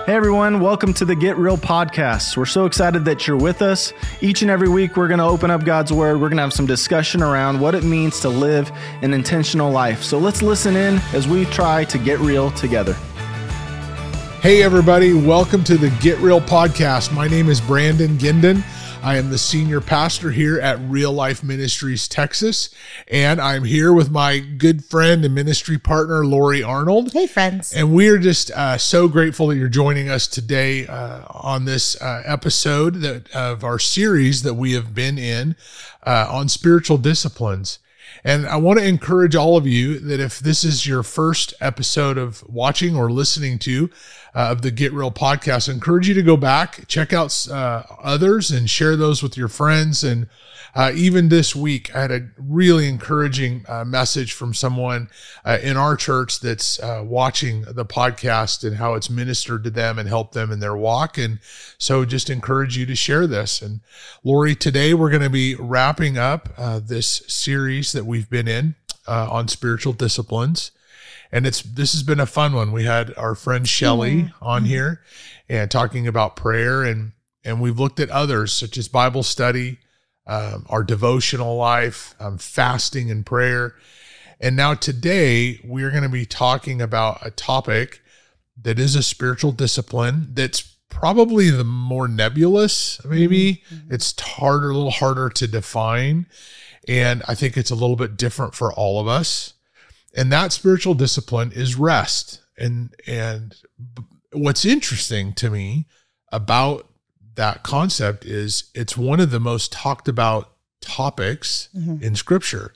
Hey everyone, welcome to the Get Real podcast. We're so excited that you're with us. Each and every week, we're going to open up God's Word. We're going to have some discussion around what it means to live an intentional life. So let's listen in as we try to get real together. Hey everybody, welcome to the Get Real podcast. My name is Brandon Ginden. I am the senior pastor here at Real Life Ministries, Texas, and I'm here with my good friend and ministry partner, Lori Arnold. Hey, friends. And we are just so grateful that you're joining us today on this episode of our series that we have been in on spiritual disciplines. And I want to encourage all of you that if this is your first episode of watching or listening to of the Get Real podcast, I encourage you to go back, check out others and share those with your friends. And even this week, I had a really encouraging message from someone in our church that's watching the podcast and how it's ministered to them and helped them in their walk. And so just encourage you to share this. And Lori, today we're going to be wrapping up this series that we've been in on spiritual disciplines. And this has been a fun one. We had our friend Shelly on here and talking about prayer, and we've looked at others such as Bible study, our devotional life, fasting and prayer. And now today we're going to be talking about a topic that is a spiritual discipline that's probably the more nebulous, maybe. It's a little harder to define. And I think it's a little bit different for all of us. And that spiritual discipline is rest. And what's interesting to me about that concept is it's one of the most talked about topics in Scripture.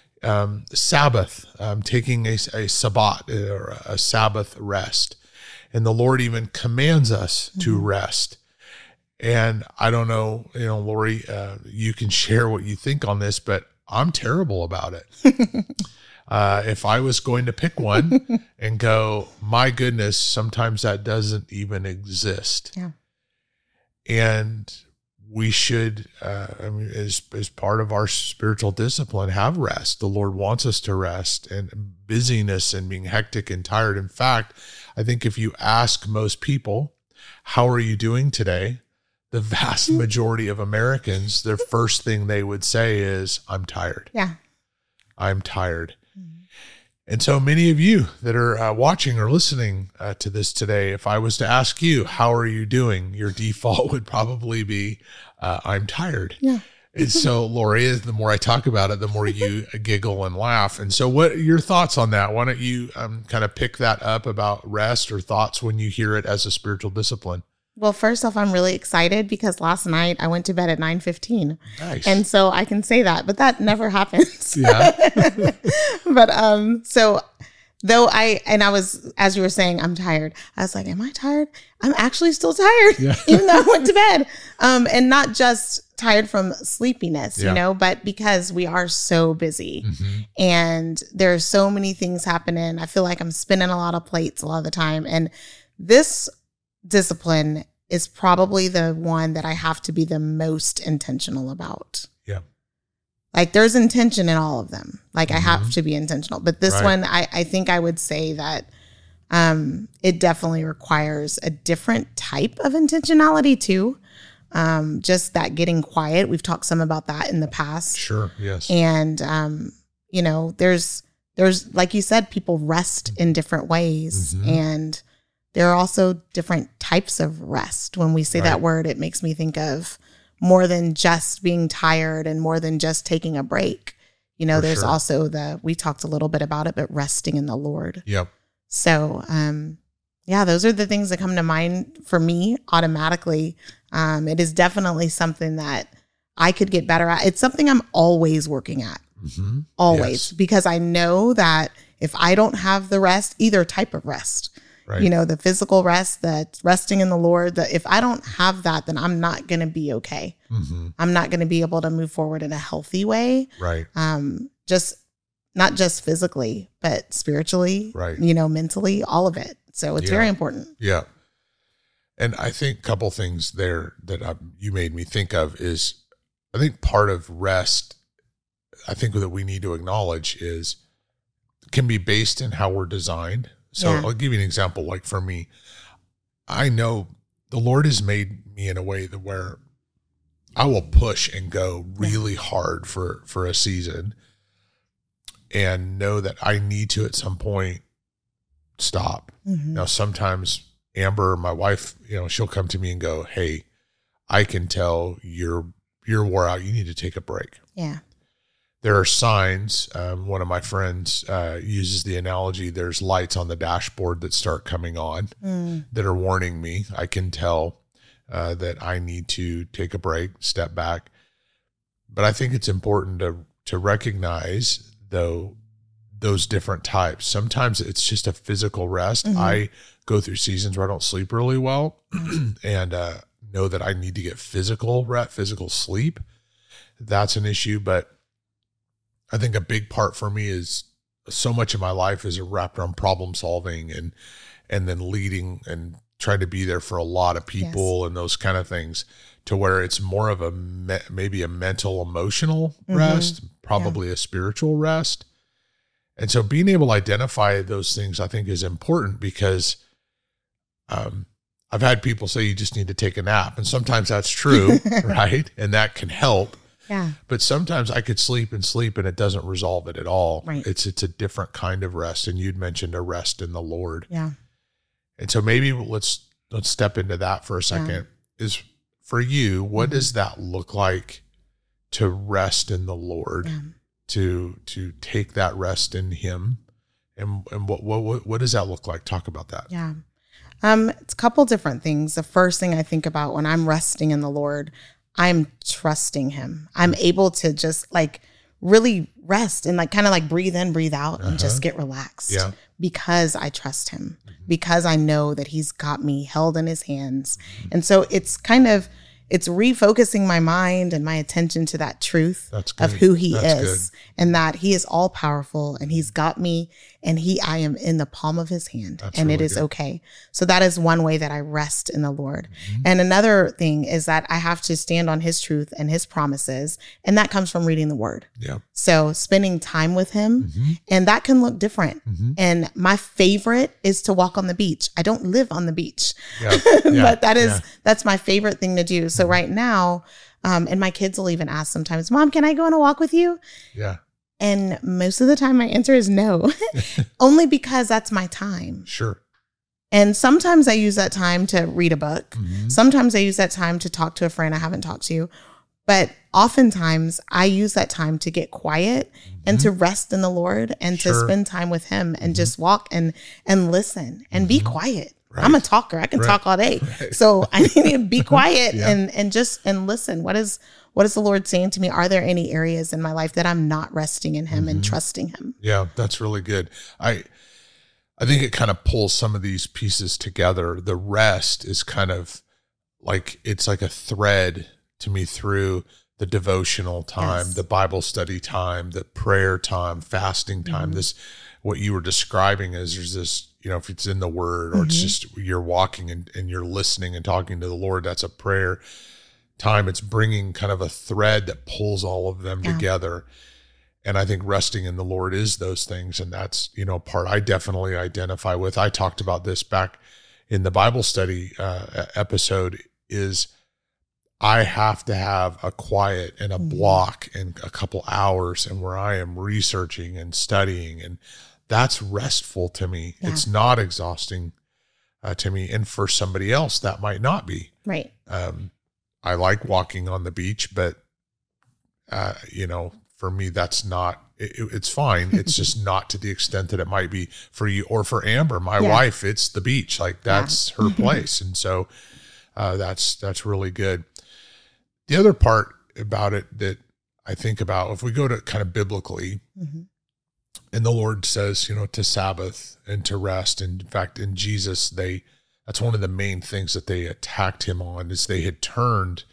Sabbath, taking a Sabbat or a Sabbath rest. And the Lord even commands us to rest. And I don't know, Lori, you can share what you think on this, but I'm terrible about it. If I was going to pick one and go, my goodness, sometimes that doesn't even exist. Yeah. And we should, as part of our spiritual discipline, have rest. The Lord wants us to rest, and busyness and being hectic and tired. In fact, I think if you ask most people, how are you doing today? The vast majority of Americans, their first thing they would say is, I'm tired. Yeah. I'm tired. And so many of you that are watching or listening to this today, if I was to ask you, how are you doing? Your default would probably be, I'm tired. Yeah. And so, Lori, the more I talk about it, the more you giggle and laugh. And so what are your thoughts on that? Why don't you kind of pick that up about rest or thoughts when you hear it as a spiritual discipline? Well, first off, I'm really excited because last night I went to bed at 9:15. Nice. And so I can say that, but that never happens. Yeah. But so though I was, as you were saying, I'm tired. I was like, am I tired? I'm actually still tired, even though I went to bed. And not just tired from sleepiness, but because we are so busy and there's so many things happening. I feel like I'm spinning a lot of plates a lot of the time. And this discipline is probably the one that I have to be the most intentional about. Yeah. Like there's intention in all of them. Like I have to be intentional, but this one, I think I would say that it definitely requires a different type of intentionality too. Just that getting quiet. We've talked some about that in the past. Sure. Yes. And, there's, like you said, people rest in different ways, and there are also different types of rest. When we say that word, it makes me think of more than just being tired and more than just taking a break. There's also we talked a little bit about it, but resting in the Lord. Yep. So, those are the things that come to mind for me automatically. It is definitely something that I could get better at. It's something I'm always working at, always, because I know that if I don't have the rest, either type of rest, the physical rest, that resting in the Lord, that if I don't have that, then I'm not going to be okay. I'm not going to be able to move forward in a healthy way. Right. Just not just physically, but spiritually, mentally, all of it. So it's very important. Yeah. And I think a couple things there that you made me think of is, I think part of rest, I think that we need to acknowledge can be based in how we're designed. So I'll give you an example. Like for me, I know the Lord has made me in a way that where I will push and go really hard for a season and know that I need to at some point stop. Now, sometimes Amber, my wife, she'll come to me and go, "Hey, I can tell you're wore out. You need to take a break." Yeah. There are signs. One of my friends uses the analogy, there's lights on the dashboard that start coming on that are warning me. I can tell that I need to take a break, step back. But I think it's important to recognize, though, those different types. Sometimes it's just a physical rest. I go through seasons where I don't sleep really well and know that I need to get physical sleep. That's an issue. But I think a big part for me is so much of my life is wrapped around problem solving and then leading and trying to be there for a lot of people and those kind of things, to where it's more of a maybe a mental, emotional rest, probably a spiritual rest. And so being able to identify those things, I think, is important, because I've had people say you just need to take a nap, and sometimes that's true, right? And that can help. Yeah. But sometimes I could sleep and it doesn't resolve it at all. Right. It's a different kind of rest. And you'd mentioned a rest in the Lord. Yeah. And so maybe let's step into that for a second. Is for you, what does that look like to rest in the Lord? To take that rest in Him, and what does that look like? Talk about that. Yeah. It's a couple different things. The first thing I think about when I'm resting in the Lord, I'm trusting Him. I'm able to just really rest and kind of breathe in, breathe out, and just get relaxed because I trust Him, because I know that He's got me held in His hands. And so it's refocusing my mind and my attention to that truth of who He is, and that He is all powerful, and He's got me, and I am in the palm of His hand, and really it is okay. So that is one way that I rest in the Lord. And another thing is that I have to stand on His truth and His promises, and that comes from reading the Word. Yeah. So spending time with Him, and that can look different. And my favorite is to walk on the beach. I don't live on the beach, but that's my favorite thing to do. So right now, and my kids will even ask sometimes, "Mom, can I go on a walk with you?" Yeah. And most of the time my answer is no, only because that's my time. Sure. And sometimes I use that time to read a book. Sometimes I use that time to talk to a friend I haven't talked to. But oftentimes I use that time to get quiet and to rest in the Lord and to spend time with Him and just walk and listen and be quiet. Right. I'm a talker. I can talk all day. Right. So I need to be quiet and listen. What is the Lord saying to me? Are there any areas in my life that I'm not resting in Him and trusting Him? Yeah, that's really good. I think it kind of pulls some of these pieces together. The rest is kind of it's like a thread to me through the devotional time, the Bible study time, the prayer time, fasting time. This, what you were describing is there's this, if it's in the Word or it's just you're walking and you're listening and talking to the Lord, that's a prayer time. It's bringing kind of a thread that pulls all of them together. And I think resting in the Lord is those things. And that's, part I definitely identify with. I talked about this back in the Bible study episode, is I have to have a quiet and a block and a couple hours and where I am researching and studying, and that's restful to me. Yeah. It's not exhausting to me. And for somebody else, that might not be. Right. I like walking on the beach, but, for me, that's not, it's fine. It's just not to the extent that it might be for you or for Amber, my wife. It's the beach. That's her place. And so that's really good. The other part about it that I think about, if we go to kind of biblically, and the Lord says, to Sabbath and to rest. And in fact, in Jesus, that's one of the main things that they attacked Him on, is they had turned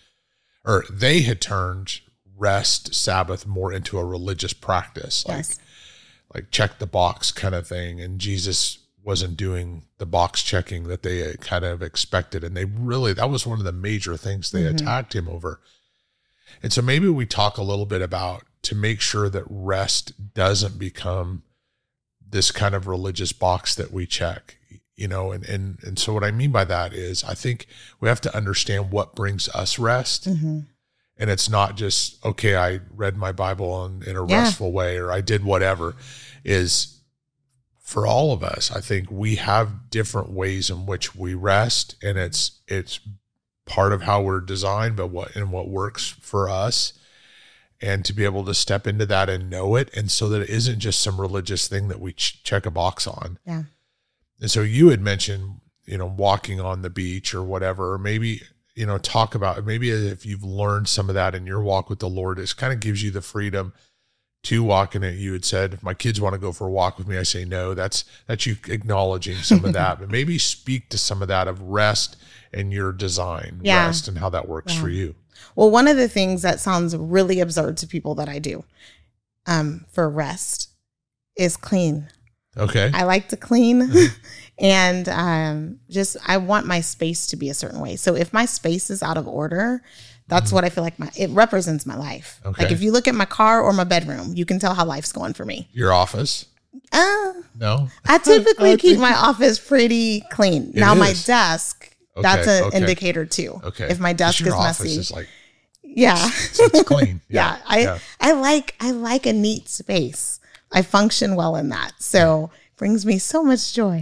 rest, Sabbath, more into a religious practice, like check the box kind of thing. And Jesus wasn't doing the box checking that they kind of expected. And that was one of the major things they attacked Him over. And so maybe we talk a little bit about, to make sure that rest doesn't become this kind of religious box that we check. and so what I mean by that is I think we have to understand what brings us rest. Mm-hmm. And it's not just, okay, I read my Bible in a restful way, or I did whatever. Is for all of us, I think we have different ways in which we rest, and it's part of how we're designed, but what works for us, and to be able to step into that and know it, and so that it isn't just some religious thing that we check a box on. Yeah. And so you had mentioned, walking on the beach or whatever, or maybe, talk about maybe if you've learned some of that in your walk with the Lord, it kind of gives you the freedom to walk in it. You had said, if my kids want to go for a walk with me, I say no. That's you acknowledging some of that, but maybe speak to some of that of rest and your design, rest, and how that works for you. Well, one of the things that sounds really absurd to people that I do for rest is clean. Okay. I like to clean. And I want my space to be a certain way. So if my space is out of order, that's what I feel like it represents my life. Okay. Like if you look at my car or my bedroom, you can tell how life's going for me. Your office? No. I typically keep my office pretty clean. Now my desk, that's an indicator too. Okay. If my desk is messy. Is like, yeah. It's clean. Yeah. I like a neat space. I function well in that. So brings me so much joy.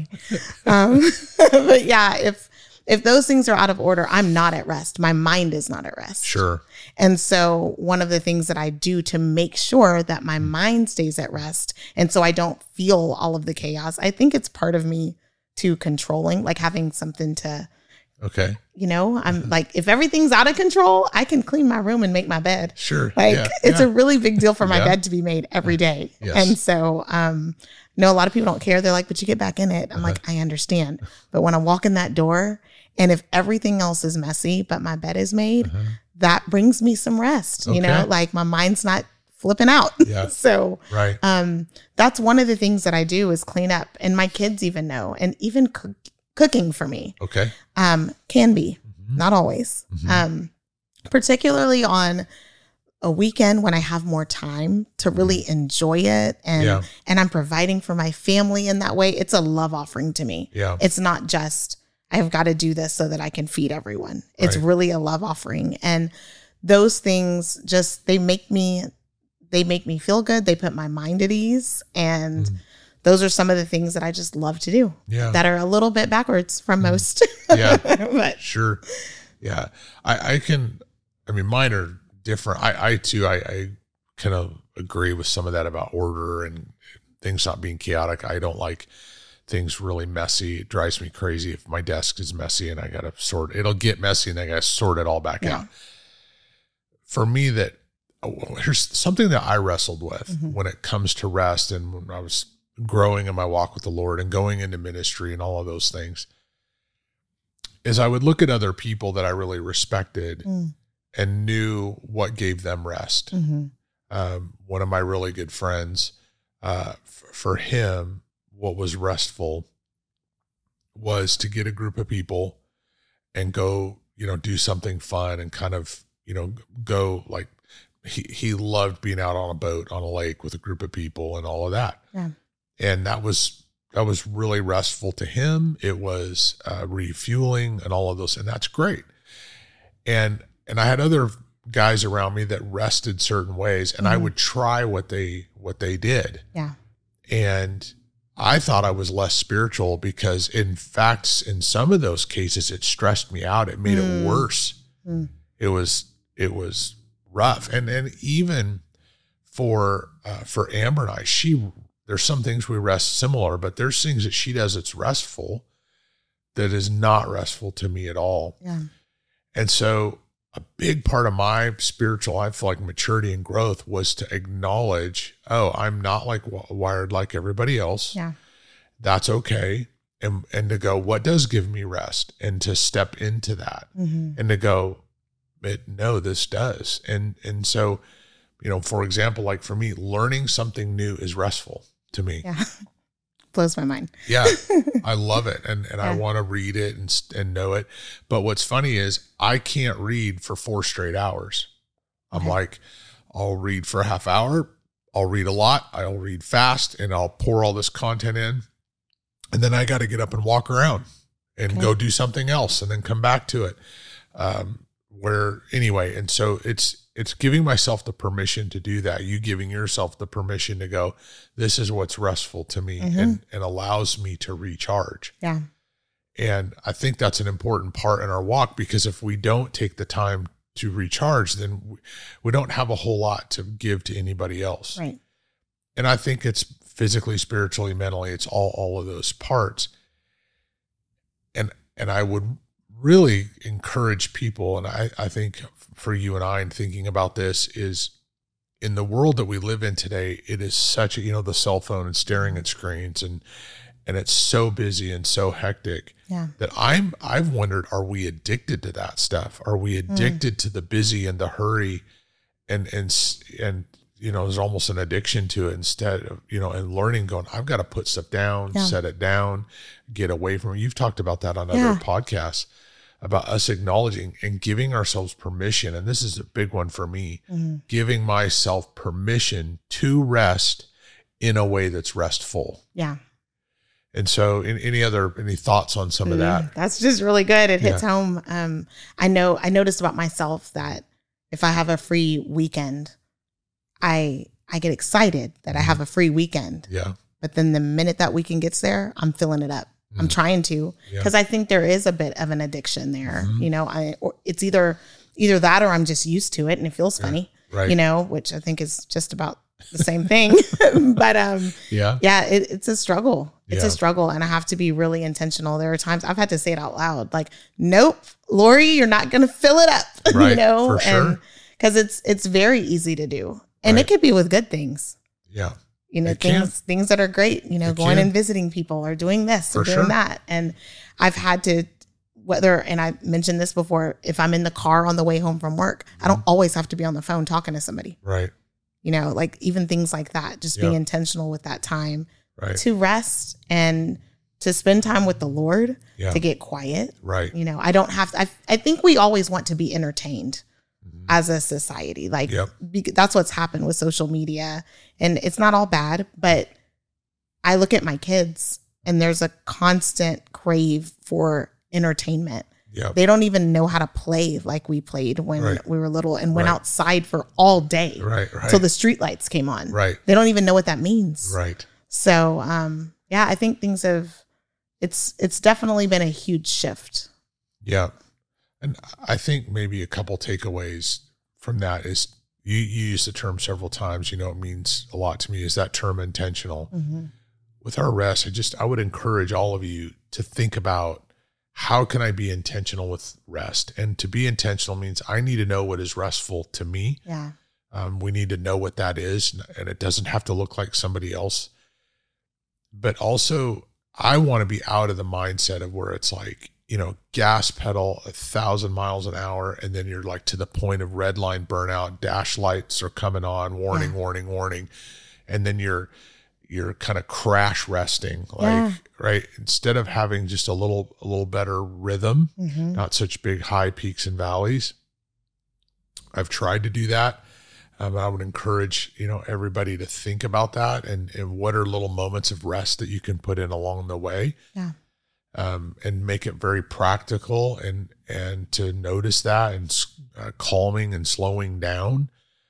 But yeah, if those things are out of order, I'm not at rest. My mind is not at rest. Sure. And so one of the things that I do to make sure that my mind stays at rest, and so I don't feel all of the chaos, I think it's part of me to controlling, like having something to, okay. I'm like, if everything's out of control, I can clean my room and make my bed. Sure. Like it's a really big deal for my bed to be made every day. Yes. And so, a lot of people don't care. They're like, but you get back in it. I'm like, I understand. But when I walk in that door, and if everything else is messy, but my bed is made, that brings me some rest, like my mind's not flipping out. Yeah. So, right. That's one of the things that I do is clean up, and my kids even know, and even cooking for me. Okay. Can be, not always. Particularly on a weekend when I have more time to really enjoy it, and I'm providing for my family in that way. It's a love offering to me. Yeah. It's not just, I've got to do this so that I can feed everyone. It's really a love offering. And those things they make me feel good. They put my mind at ease. And those are some of the things that I just love to do that are a little bit backwards from most. Yeah. But sure. Yeah. Mine are different. I kind of agree with some of that about order and things not being chaotic. I don't like things really messy. It drives me crazy if my desk is messy and I got to sort it. It'll get messy and I got to sort it all back out. For me, here's something that I wrestled with when it comes to rest, and when I was growing in my walk with the Lord and going into ministry and all of those things, is I would look at other people that I really respected and knew what gave them rest. One of my really good friends, for him, what was restful was to get a group of people and go, do something fun and kind of, go like he loved being out on a boat on a lake with a group of people and all of that. Yeah. And that was really restful to him. It was refueling and all of those, and that's great. And I had other guys around me that rested certain ways, and I would try what they did. Yeah. And I thought I was less spiritual because, in fact, in some of those cases, it stressed me out. It made it worse. It was rough. And even for Amber and I, there's some things we rest similar, but there's things that she does that's restful that is not restful to me at all. Yeah. And so a big part of my spiritual, I feel like, maturity and growth was to acknowledge, I'm not wired like everybody else. Yeah. That's okay. And to go, what does give me rest? And to step into that and to go, no, this does. And so, for example, like for me, learning something new is restful to me. Yeah. Blows my mind. Yeah. I love it. And I want to read it and know it. But what's funny is I can't read for 4 straight hours. I'm like, I'll read for a half hour. I'll read a lot. I'll read fast and I'll pour all this content in. And then I got to get up and walk around and go do something else and then come back to it. And so it's giving myself the permission to do that. You giving yourself the permission to go, this is what's restful to me and allows me to recharge. Yeah. And I think that's an important part in our walk, because if we don't take the time to recharge, then we don't have a whole lot to give to anybody else. Right. And I think it's physically, spiritually, mentally, it's all of those parts. And I would really encourage people, and I think for you and I, in thinking about this, is in the world that we live in today, it is such a, the cell phone and staring at screens and it's so busy and so hectic that I've wondered, are we addicted to that stuff? Are we addicted to the busy and the hurry and there's almost an addiction to it, instead of, and learning, going, I've got to put stuff down, set it down, get away from it. You've talked about that on other podcasts, about us acknowledging and giving ourselves permission. And this is a big one for me, giving myself permission to rest in a way that's restful. Yeah. And so any thoughts on some of that? That's just really good. It hits home. I noticed about myself that if I have a free weekend, I get excited that I have a free weekend. Yeah. But then the minute that weekend gets there, I'm filling it up. I'm trying to, because I think there is a bit of an addiction there. It's either that or I'm just used to it and it feels funny, which I think is just about the same thing. But it's a struggle. It's a struggle, and I have to be really intentional. There are times I've had to say it out loud, like, nope, Lori, you're not going to fill it up, for sure. And because it's very easy to do. And it could be with good things. Yeah. Things that are great, going and visiting people or doing this or doing that. And I've had to, and I mentioned this before, if I'm in the car on the way home from work, I don't always have to be on the phone talking to somebody. Right. Like even things like that, just being intentional with that time to rest and to spend time with the Lord, to get quiet. Right. I don't have to, I think we always want to be entertained as a society. That's what's happened with social media, and it's not all bad, but I look at my kids and there's a constant crave for entertainment. Yeah. They don't even know how to play like we played when we were little and went outside for all day. Right. Till the street lights came on. Right. They don't even know what that means. Right. So, I think it's definitely been a huge shift. Yeah. And I think maybe a couple takeaways from that is you use the term several times, it means a lot to me, is that term intentional. With our rest, I would encourage all of you to think about, how can I be intentional with rest? And to be intentional means I need to know what is restful to me. Yeah. We need to know what that is, and it doesn't have to look like somebody else. But also, I want to be out of the mindset of where it's like, gas pedal 1,000 miles an hour, and then you're like to the point of red line burnout, dash lights are coming on, warning, warning, warning. And then you're kind of crash resting, right? Instead of having just a little better rhythm, not such big high peaks and valleys. I've tried to do that. I would encourage, everybody to think about that and what are little moments of rest that you can put in along the way. Yeah. And make it very practical and to notice that, and calming and slowing down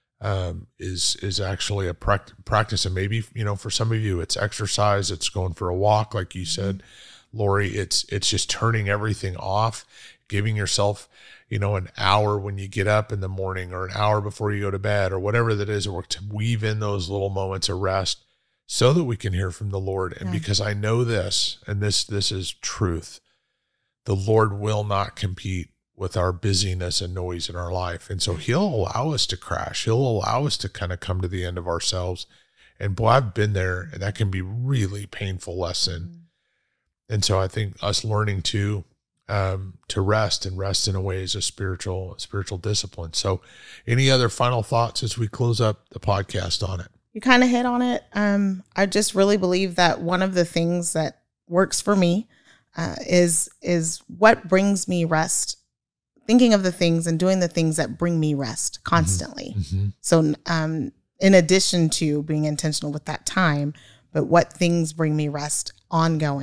is actually a practice. And maybe, for some of you, it's exercise, it's going for a walk. Like you said, Lori, it's just turning everything off, giving yourself, an hour when you get up in the morning or an hour before you go to bed or whatever that is, or to weave in those little moments of rest so that we can hear from the Lord. And because I know this, and this is truth, the Lord will not compete with our busyness and noise in our life. And so he'll allow us to crash. He'll allow us to kind of come to the end of ourselves. And boy, I've been there, and that can be really painful lesson. And so I think us learning to rest in a way is a spiritual discipline. So any other final thoughts as we close up the podcast on it? You kind of hit on it. I just really believe that one of the things that works for me is what brings me rest. Thinking of the things and doing the things that bring me rest constantly. So in addition to being intentional with that time, but what things bring me rest ongoing.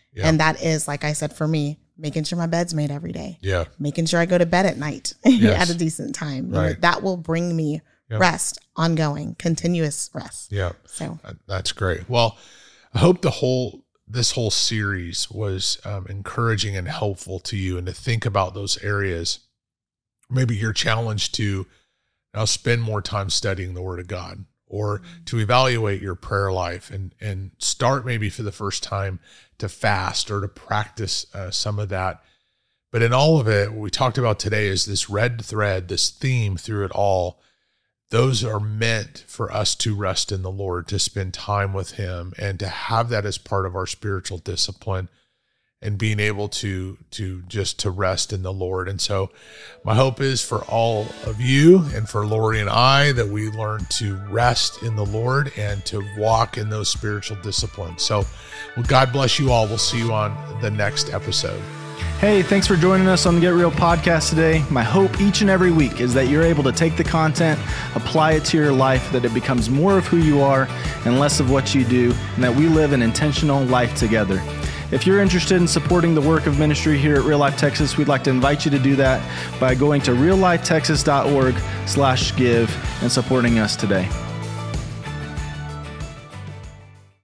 Yeah. And that is, like I said, for me, making sure my bed's made every day. Yeah. Making sure I go to bed at night Yes. at a decent time. You Right. know, that will bring me Yep. rest, ongoing, continuous rest. Yeah. So That's great. Well, I hope this whole series was encouraging and helpful to you, and to think about those areas. Maybe you're challenged to now spend more time studying the Word of God, or to evaluate your prayer life and start maybe for the first time to fast or to practice some of that. But in all of it, what we talked about today is this red thread, this theme through it all. Those are meant for us to rest in the Lord, to spend time with Him, and to have that as part of our spiritual discipline, and being able to rest in the Lord. And so my hope is for all of you and for Lori and I that we learn to rest in the Lord and to walk in those spiritual disciplines. So, well, God bless you all. We'll see you on the next episode. Hey, thanks for joining us on the Get Real podcast today. My hope each and every week is that you're able to take the content, apply it to your life, that it becomes more of who you are and less of what you do, and that we live an intentional life together. If you're interested in supporting the work of ministry here at Real Life Texas, we'd like to invite you to do that by going to reallifetexas.org/give and supporting us today.